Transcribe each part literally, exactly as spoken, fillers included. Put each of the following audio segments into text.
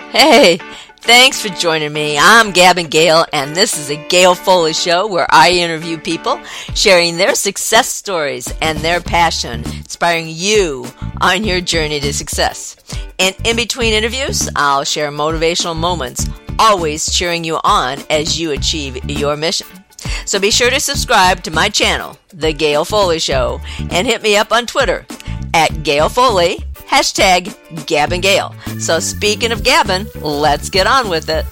Hey, thanks for joining me. I'm Gabon Gale, and this is a Gale Foley show where I interview people sharing their success stories and their passion, inspiring you on your journey to success. And in between interviews, I'll share motivational moments, always cheering you on as you achieve your mission. So be sure to subscribe to my channel, The Gale Foley Show, and hit me up on Twitter at Gale Foley, hashtag Gabon Gale. So speaking of Gabon, let's get on with it.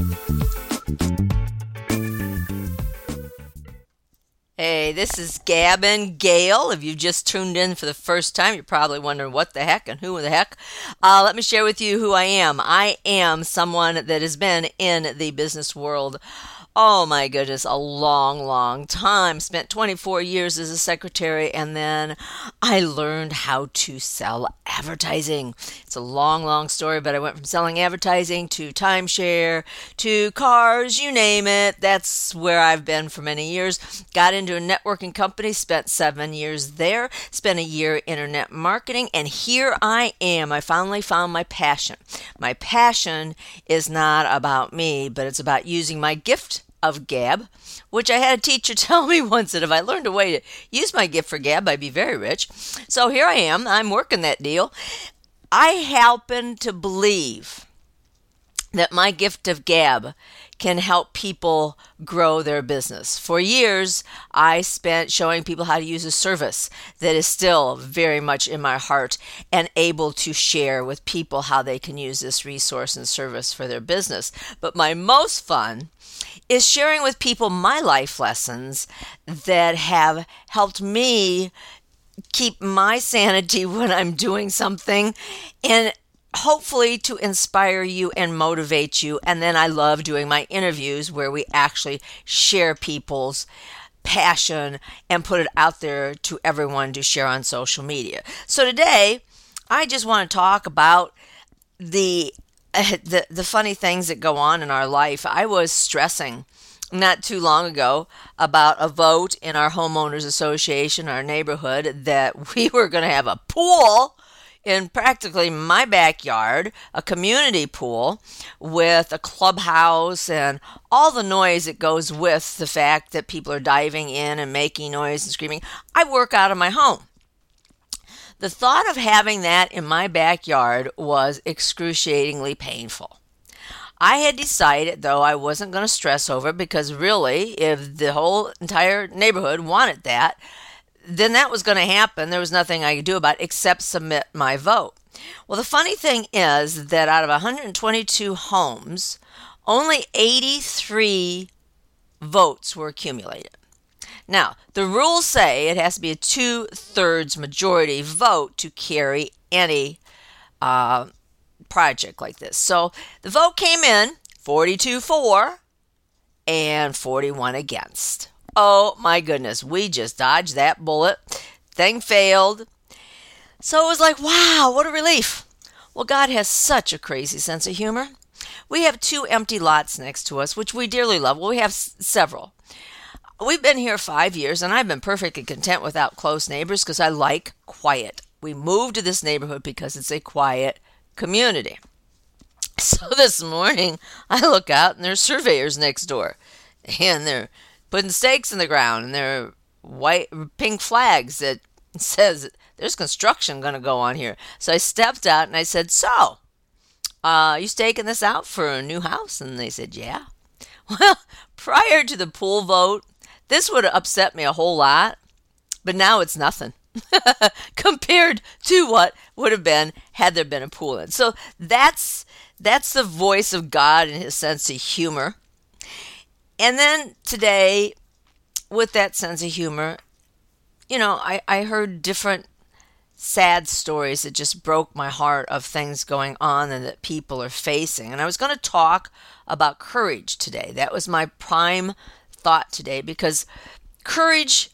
Hey, this is Gabon Gale. If you've just tuned in for the first time, you're probably wondering what the heck and who the heck. Uh, let me share with you who I am. I am someone that has been in the business world, oh my goodness, a long, long time. Spent twenty-four years as a secretary, and then I learned how to sell advertising. It's a long, long story, but I went from selling advertising to timeshare to cars, you name it. That's where I've been for many years. Got into a networking company, spent seven years there, spent a year internet marketing, and here I am. I finally found my passion. My passion is not about me, but it's about using my gift of gab, which I had a teacher tell me once that if I learned a way to use my gift for gab, I'd be very rich. So here I am. I'm working that deal. I happen to believe that my gift of gab can help people grow their business. For years, I spent showing people how to use a service that is still very much in my heart and able to share with people how they can use this resource and service for their business. But my most fun is sharing with people my life lessons that have helped me keep my sanity when I'm doing something, and hopefully to inspire you and motivate you. And then I love doing my interviews where we actually share people's passion and put it out there to everyone to share on social media. So today, I just want to talk about the uh, the, the funny things that go on in our life. I was stressing not too long ago about a vote in our homeowners association, our neighborhood, that we were going to have a pool in practically my backyard, a community pool with a clubhouse and all the noise that goes with the fact that people are diving in and making noise and screaming. I work out of my home. The thought of having that in my backyard was excruciatingly painful. I had decided, though, I wasn't going to stress over it, because really, if the whole entire neighborhood wanted that, then that was going to happen. There was nothing I could do about it except submit my vote. Well, the funny thing is that out of one hundred twenty-two homes, only eighty-three votes were accumulated. Now, the rules say it has to be a two-thirds majority vote to carry any uh, project like this. So the vote came in forty-two for and forty-one against. Oh my goodness, we just dodged that bullet. Thing failed. So it was like, wow, what a relief. Well, God has such a crazy sense of humor. We have two empty lots next to us, which we dearly love. Well, we have s- several. We've been here five years, and I've been perfectly content without close neighbors because I like quiet. We moved to this neighborhood because it's a quiet community. So this morning, I look out, and there's surveyors next door, and they're putting stakes in the ground, and there are white, pink flags that says there's construction going to go on here. So I stepped out and I said, "So, uh, you staking this out for a new house?" And they said, "Yeah." Well, prior to the pool vote, this would have upset me a whole lot, but now it's nothing compared to what would have been had there been a pool in. So that's that's the voice of God and his sense of humor. And then today, with that sense of humor, you know, I, I heard different sad stories that just broke my heart of things going on and that people are facing. And I was going to talk about courage today. That was my prime thought today, because courage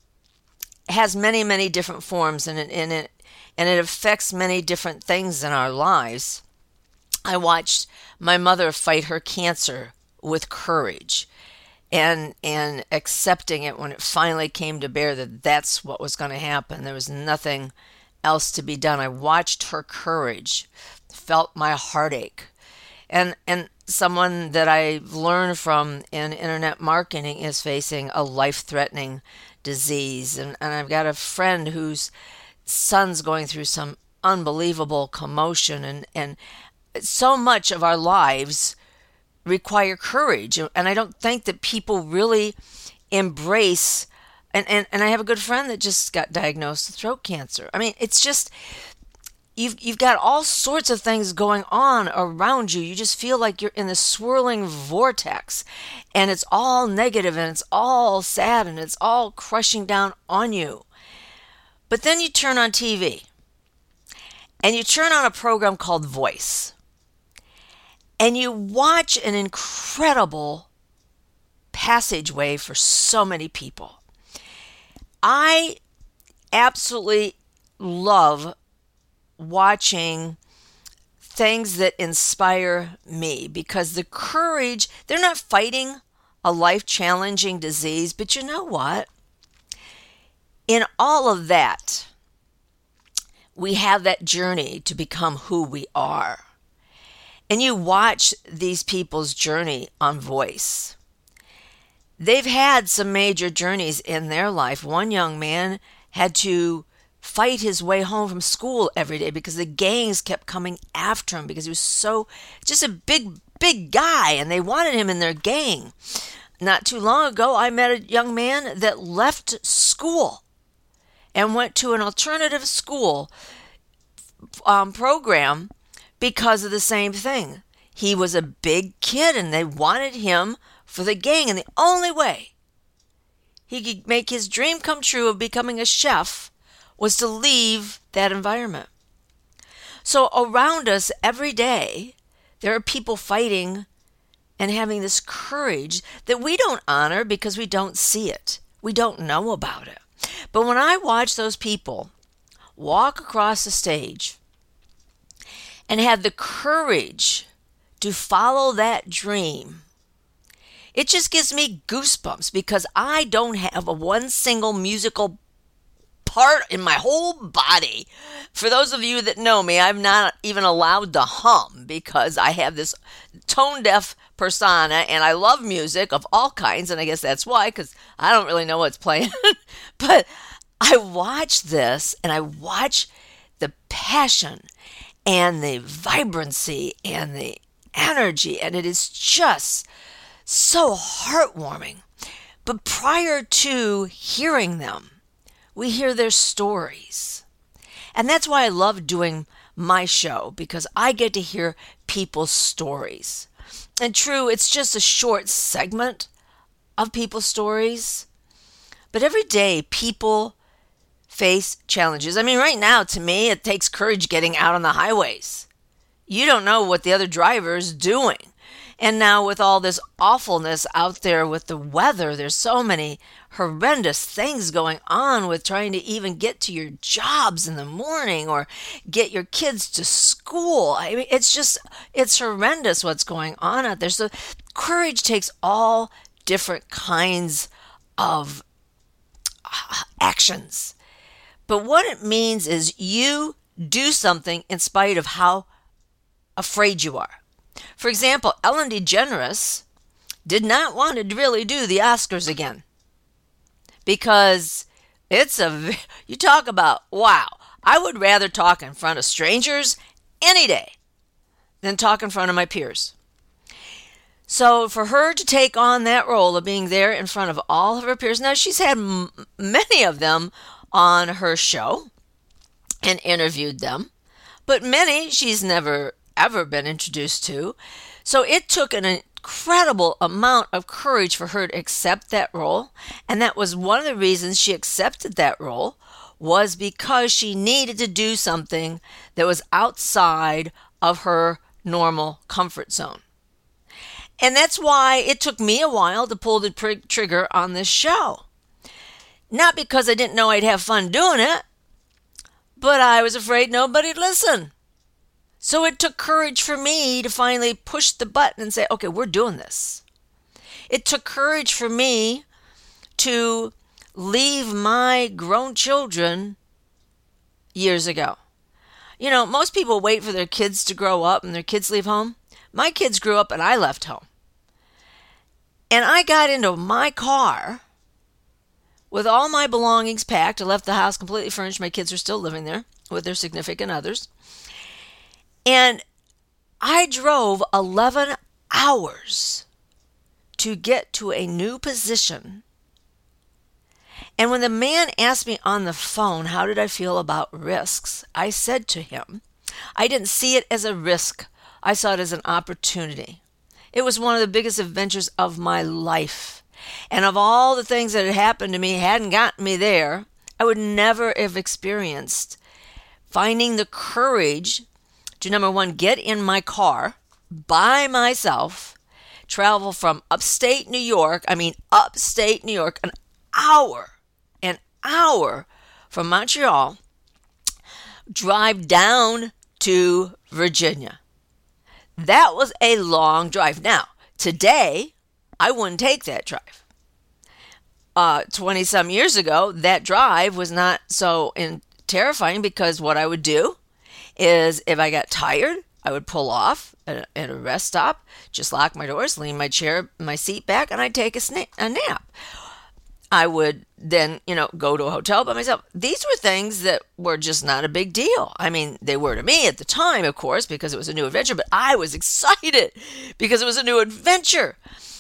has many, many different forms, and it, and it, and it affects many different things in our lives. I watched my mother fight her cancer with courage and and accepting it when it finally came to bear that that's what was going to happen. There was nothing else to be done. I watched her courage, felt my heartache, And and someone that I've learned from in internet marketing is facing a life-threatening disease. And, and I've got a friend whose son's going through some unbelievable commotion, and, and so much of our lives require courage. And I don't think that people really embrace, and, and, and I have a good friend that just got diagnosed with throat cancer. I mean, it's just, you've you've got all sorts of things going on around you. You just feel like you're in this swirling vortex, and it's all negative, and it's all sad, and it's all crushing down on you. But then you turn on T V, and you turn on a program called Voice, and you watch an incredible passageway for so many people. I absolutely love watching things that inspire me, because the courage, they're not fighting a life-challenging disease, but you know what? In all of that, we have that journey to become who we are. And you watch these people's journey on Voice. They've had some major journeys in their life. One young man had to fight his way home from school every day because the gangs kept coming after him, because he was so, just a big, big guy, and they wanted him in their gang. Not too long ago, I met a young man that left school and went to an alternative school um, program because of the same thing. He was a big kid, and they wanted him for the gang, and the only way he could make his dream come true of becoming a chef was to leave that environment. So around us every day, there are people fighting and having this courage that we don't honor because we don't see it. We don't know about it. But when I watch those people walk across the stage and have the courage to follow that dream, it just gives me goosebumps, because I don't have a one single musical part in my whole body. For those of you that know me, I'm not even allowed to hum because I have this tone deaf persona, and I love music of all kinds, and I guess that's why, because I don't really know what's playing. But I watch this, and I watch the passion and the vibrancy and the energy, and it is just so heartwarming. But prior to hearing them, we hear their stories. And that's why I love doing my show, because I get to hear people's stories. And true, it's just a short segment of people's stories. But every day, people face challenges. I mean, right now, to me, it takes courage getting out on the highways. You don't know what the other driver is doing. And now with all this awfulness out there with the weather, there's so many horrendous things going on with trying to even get to your jobs in the morning or get your kids to school. I mean, it's just, it's horrendous what's going on out there. So courage takes all different kinds of actions. But what it means is you do something in spite of how afraid you are. For example, Ellen DeGeneres did not want to really do the Oscars again, because it's a, you talk about, wow, I would rather talk in front of strangers any day than talk in front of my peers. So for her to take on that role of being there in front of all of her peers, now she's had m- many of them on her show and interviewed them, but many she's never ever been introduced to. So it took an incredible amount of courage for her to accept that role. And that was one of the reasons she accepted that role, was because she needed to do something that was outside of her normal comfort zone. And that's why it took me a while to pull the pr- trigger on this show. Not because I didn't know I'd have fun doing it, but I was afraid nobody'd listen. So it took courage for me to finally push the button and say, okay, we're doing this. It took courage for me to leave my grown children years ago. You know, most people wait for their kids to grow up and their kids leave home. My kids grew up and I left home. And I got into my car with all my belongings packed. I left the house completely furnished. My kids are still living there with their significant others. And I drove eleven hours to get to a new position. And when the man asked me on the phone, how did I feel about risks? I said to him, I didn't see it as a risk. I saw it as an opportunity. It was one of the biggest adventures of my life. And of all the things that had happened to me, hadn't gotten me there, I would never have experienced finding the courage to, number one, get in my car by myself, travel from upstate New York, I mean upstate New York, an hour, an hour from Montreal, drive down to Virginia. That was a long drive. Now, today, I wouldn't take that drive. Uh, twenty-some years ago, that drive was not so in- terrifying because what I would do is if I got tired, I would pull off at a, at a rest stop, just lock my doors, lean my chair, my seat back, and I'd take a, sna- a nap. I would then, you know, go to a hotel by myself. These were things that were just not a big deal. I mean, they were to me at the time, of course, because it was a new adventure, but I was excited because it was a new adventure.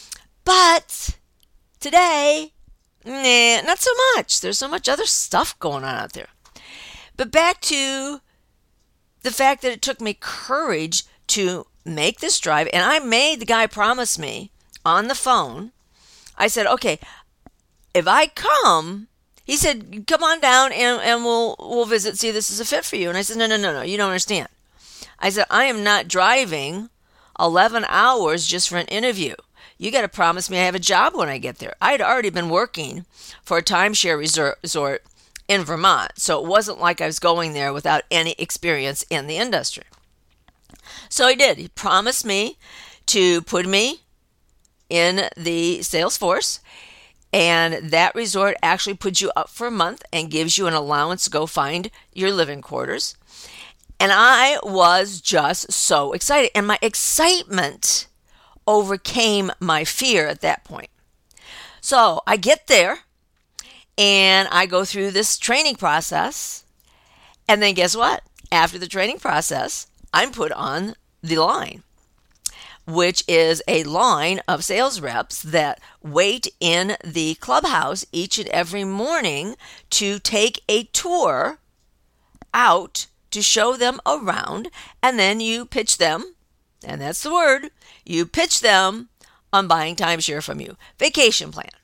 But today, nah, not so much. There's so much other stuff going on out there. But back to the fact that it took me courage to make this drive, and I made the guy promise me on the phone. I said, okay, if I come, he said, come on down and, and we'll we'll visit, see if this is a fit for you. And I said, no, no, no, no, you don't understand. I said, I am not driving eleven hours just for an interview. You got to promise me I have a job when I get there. I had already been working for a timeshare resort in Vermont, so it wasn't like I was going there without any experience in the industry. So he did. He promised me to put me in the sales force. And that resort actually puts you up for a month and gives you an allowance to go find your living quarters. And I was just so excited. And my excitement overcame my fear at that point. So I get there and I go through this training process. And then guess what? After the training process, I'm put on the line, which is a line of sales reps that wait in the clubhouse each and every morning to take a tour out to show them around, and then you pitch them, and that's the word, you pitch them on buying timeshare from you. Vacation plan.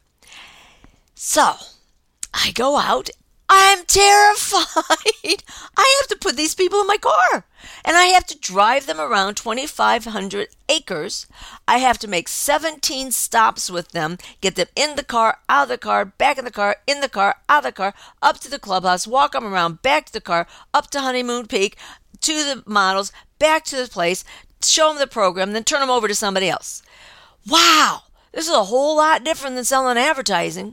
So, I go out. I'm terrified. I have to put these people in my car. And I have to drive them around twenty-five hundred acres. I have to make seventeen stops with them, get them in the car, out of the car, back in the car, in the car, out of the car, up to the clubhouse, walk them around, back to the car, up to Honeymoon Peak, to the models, back to the place, show them the program, then turn them over to somebody else. Wow, this is a whole lot different than selling advertising.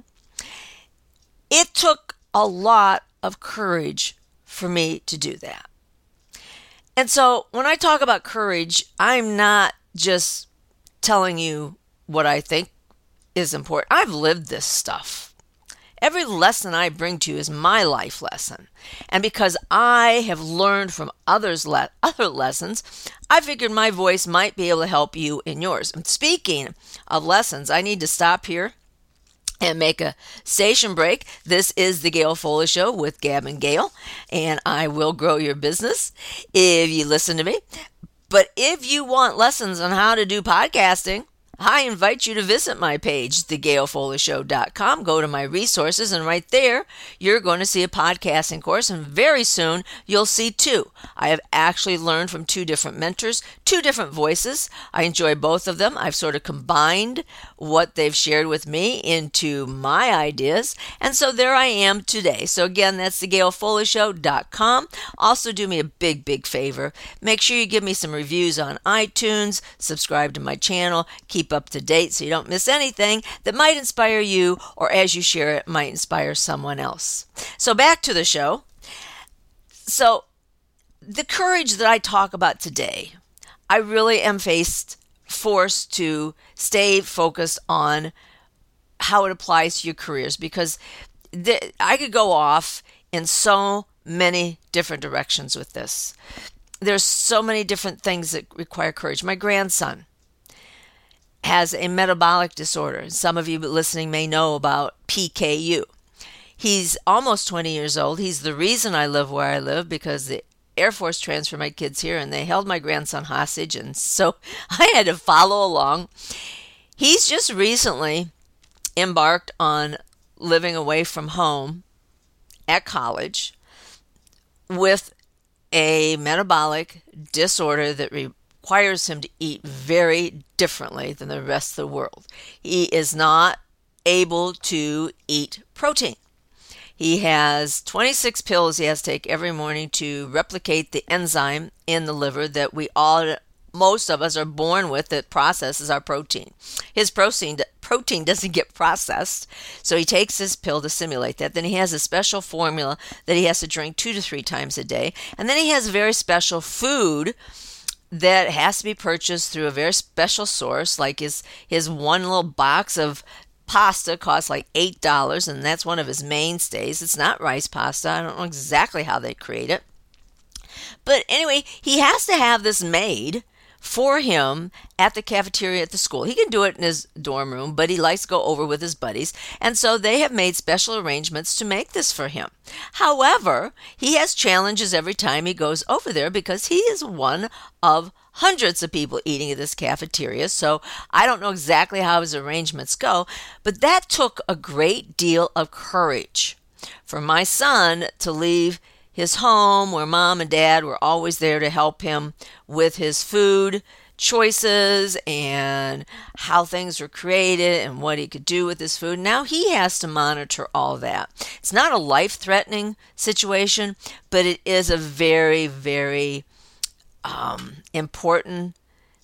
It took a lot of courage for me to do that. And so when I talk about courage, I'm not just telling you what I think is important. I've lived this stuff. Every lesson I bring to you is my life lesson. And because I have learned from others' le- other lessons, I figured my voice might be able to help you in yours. And speaking of lessons, I need to stop here and make a station break. This is the Gail Foley Show with Gab and Gail, and I will grow your business if you listen to me. But if you want lessons on how to do podcasting, I invite you to visit my page, the gail foley show dot com. Go to my resources, and right there, you're going to see a podcasting course, and very soon, you'll see two. I have actually learned from two different mentors, two different voices. I enjoy both of them. I've sort of combined what they've shared with me into my ideas, and so there I am today. So again, that's the gail foley show dot com. Also, do me a big, big favor. Make sure you give me some reviews on iTunes, subscribe to my channel, keep up to date so you don't miss anything that might inspire you, or as you share it, might inspire someone else. So back to the show. So the courage that I talk about today, I really am faced, forced to stay focused on how it applies to your careers, because th- I could go off in so many different directions with this. There's so many different things that require courage. My grandson has a metabolic disorder. Some of you listening may know about P K U. He's almost twenty years old. He's the reason I live where I live, because the Air Force transferred my kids here and they held my grandson hostage, and so I had to follow along. He's just recently embarked on living away from home at college with a metabolic disorder that requires him to eat very differently than the rest of the world. He is not able to eat protein. He has twenty-six pills he has to take every morning to replicate the enzyme in the liver that we all, most of us, are born with, that processes our protein. His protein protein doesn't get processed, so he takes this pill to simulate that. Then he has a special formula that he has to drink two to three times a day. And then he has very special food that has to be purchased through a very special source, like his, his one little box of pasta costs like eight dollars, and that's one of his mainstays. It's not rice pasta. I don't know exactly how they create it. But anyway, he has to have this made for him at the cafeteria at the school. He can do it in his dorm room, but he likes to go over with his buddies. And so they have made special arrangements to make this for him. However, he has challenges every time he goes over there, because he is one of hundreds of people eating at this cafeteria. So I don't know exactly how his arrangements go, but that took a great deal of courage for my son to leave his home, where mom and dad were always there to help him with his food choices and how things were created and what he could do with his food. Now he has to monitor all that. It's not a life-threatening situation, but it is a very, very um, important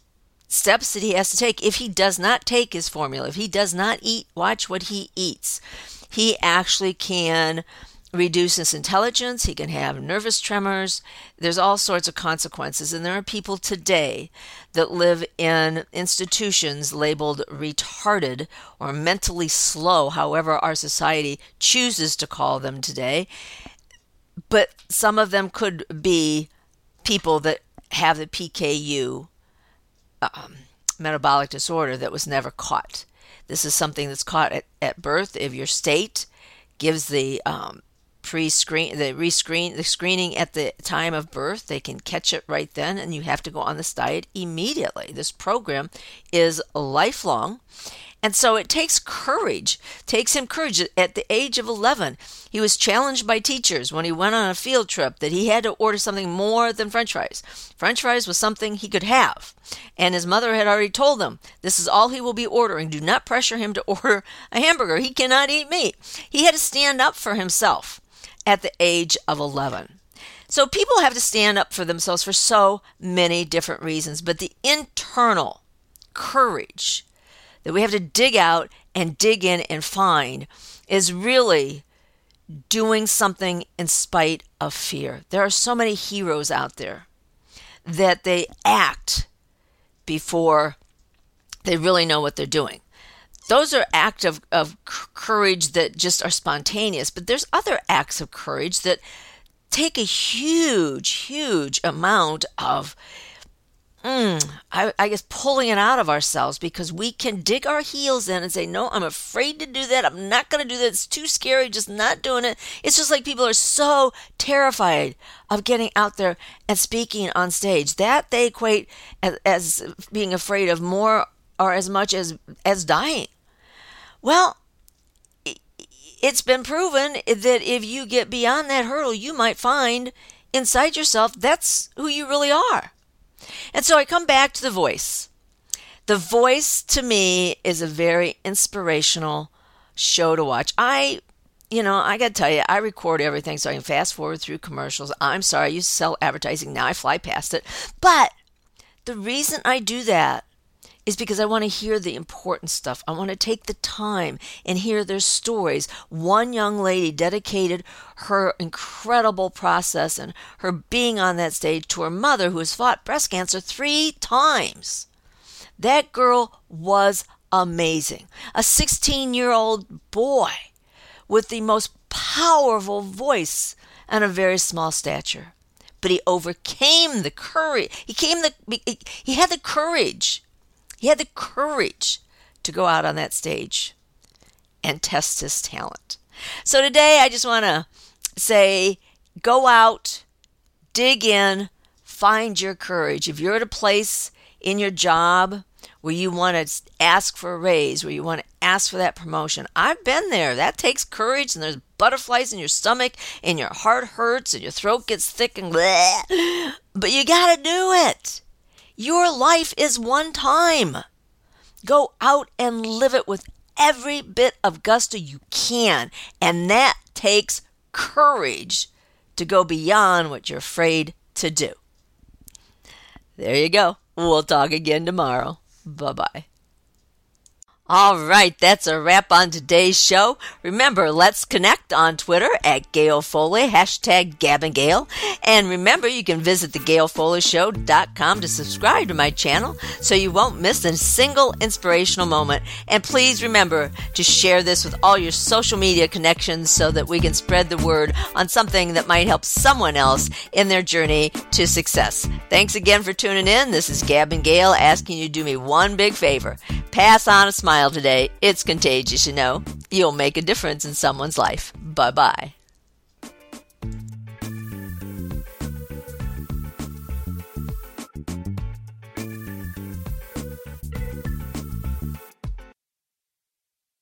steps that he has to take. If he does not take his formula, if he does not eat, watch what he eats, he actually can reduce his intelligence. He can have nervous tremors. There's all sorts of consequences. And there are people today that live in institutions labeled retarded or mentally slow, however our society chooses to call them today. But some of them could be people that have the P K U um, metabolic disorder that was never caught. This is something that's caught at, at birth. If your state gives the um, pre-screen, the rescreen, the screening at the time of birth, they can catch it right then, and you have to go on this diet immediately. This program is lifelong, and so it takes courage. Takes him courage. At the age of eleven, he was challenged by teachers when he went on a field trip that he had to order something more than French fries. French fries was something he could have, and his mother had already told him, this is all he will be ordering. Do not pressure him to order a hamburger. He cannot eat meat. He had to stand up for himself at the age of eleven. So people have to stand up for themselves for so many different reasons, but the internal courage that we have to dig out and dig in and find is really doing something in spite of fear. There are so many heroes out there that they act before they really know what they're doing. Those are acts of, of courage that just are spontaneous, but there's other acts of courage that take a huge, huge amount of, mm, I, I guess, pulling it out of ourselves, because we can dig our heels in and say, no, I'm afraid to do that. I'm not going to do that. It's too scary, just not doing it. It's just like people are so terrified of getting out there and speaking on stage that they equate as, as being afraid of more or as much as, as dying. Well, it's been proven that if you get beyond that hurdle, you might find inside yourself that's who you really are. And so I come back to the voice. The Voice, to me, is a very inspirational show to watch. I, you know, I got to tell you, I record everything so I can fast forward through commercials. I'm sorry, I used to sell advertising. Now I fly past it. But the reason I do that is because I want to hear the important stuff. I want to take the time and hear their stories. One young lady dedicated her incredible process and her being on that stage to her mother, who has fought breast cancer three times. That girl was amazing. A sixteen-year-old boy with the most powerful voice and a very small stature. But he overcame the courage. He came the he had the courage. He had the courage to go out on that stage and test his talent. So today I just want to say, go out, dig in, find your courage. If you're at a place in your job where you want to ask for a raise, where you want to ask for that promotion, I've been there. That takes courage, and there's butterflies in your stomach, and your heart hurts, and your throat gets thick and bleh. But you got to do it. Your life is one time. Go out and live it with every bit of gusto you can. And that takes courage to go beyond what you're afraid to do. There you go. We'll talk again tomorrow. Bye-bye. All right, that's a wrap on today's show. Remember, let's connect on Twitter at Gail Foley, hashtag Gab and Gail. And remember, you can visit the gail foley show dot com to subscribe to my channel so you won't miss a single inspirational moment. And please remember to share this with all your social media connections so that we can spread the word on something that might help someone else in their journey to success. Thanks again for tuning in. This is Gab and Gail asking you to do me one big favor. Pass on a smile today. It's contagious, you know. You'll make a difference in someone's life. Bye-bye.